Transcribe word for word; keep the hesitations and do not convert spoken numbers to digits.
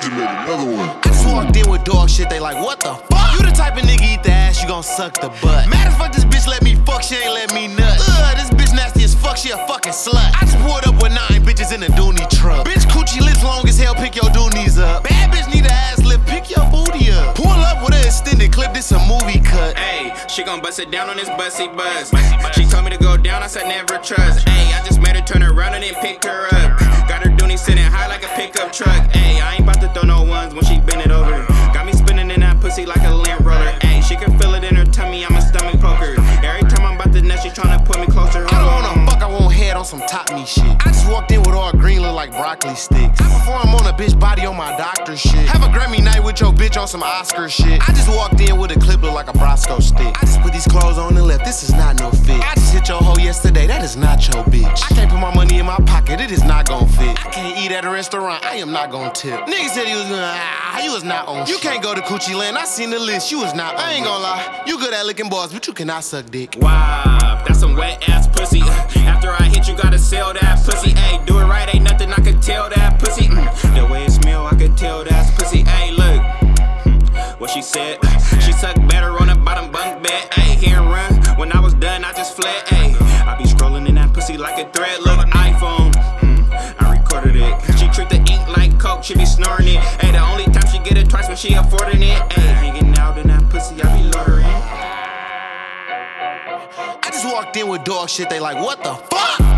just made another one. I just walked in with dog shit, they like, what the fuck? You the type of nigga eat the ass, you gon' suck the butt. Mad as fuck, this bitch let me fuck, she ain't let me nut. Ugh, this bitch nasty as fuck, she a fucking slut. I just pulled up with nine bitches in a Dooney truck. Bitch coochie lips long as hell, pick your Doonies up. Bad bitch need a ass lift, pick your booty up. Pull up with an extended clip, this a movie cut. Ayy, she gon' bust it down on this bussy buzz. She told me to go down, I said never trust. Ayy, I just made her turn around and then picked her up. Got her Dooney sitting high like a pickup truck. Ayy, I ain't about to throw no ones when she bend it over. Got me spinning in that pussy like a lamp roller. Ayy, she can feel it in her tummy, I'm a stomach poker. Every time I'm about to nut, she tryna put me closer. I don't wanna fuck, I want head on some top me shit. I just walked in with all green, look like broccoli sticks. I perform on a bitch body on my doctor shit. Have a Grammy night with your bitch on some Oscar shit. I just walked in with a clip look like a Brosco stick. I just put these clothes on and left, this is not no fit. I just hit your hoe yesterday, that is not your bitch. I can't put my money in my pocket, it is not gon' fit. I can't eat at a restaurant, I am not gon' tip. Niggas said he was gonna, ah, he was not on shit. You can't go to Coochie Land, I seen the list, you was not on. I ain't gon' lie, you good at licking balls, but you cannot suck dick. Wow, that's some wet ass pussy. After I hit you, gotta sell that pussy. Ayy, do it right, ain't nothing I could tell that pussy. Mm, the way it smell, I could tell that's pussy. Ayy, look, mm, what she said. She sucked better on the bottom bunk bed. Ayy, here and run. When I was done, I just fled. Ayy, I be scrolling in that pussy like a thread. Look, iPhone, mm, I recorded it. She treat the ink like coke, she be snoring it. Ayy, the only time she get it twice when she affording it. Ayy, hanging out in that pussy, I be loitering. I just walked in with dog shit, they like, what the fuck?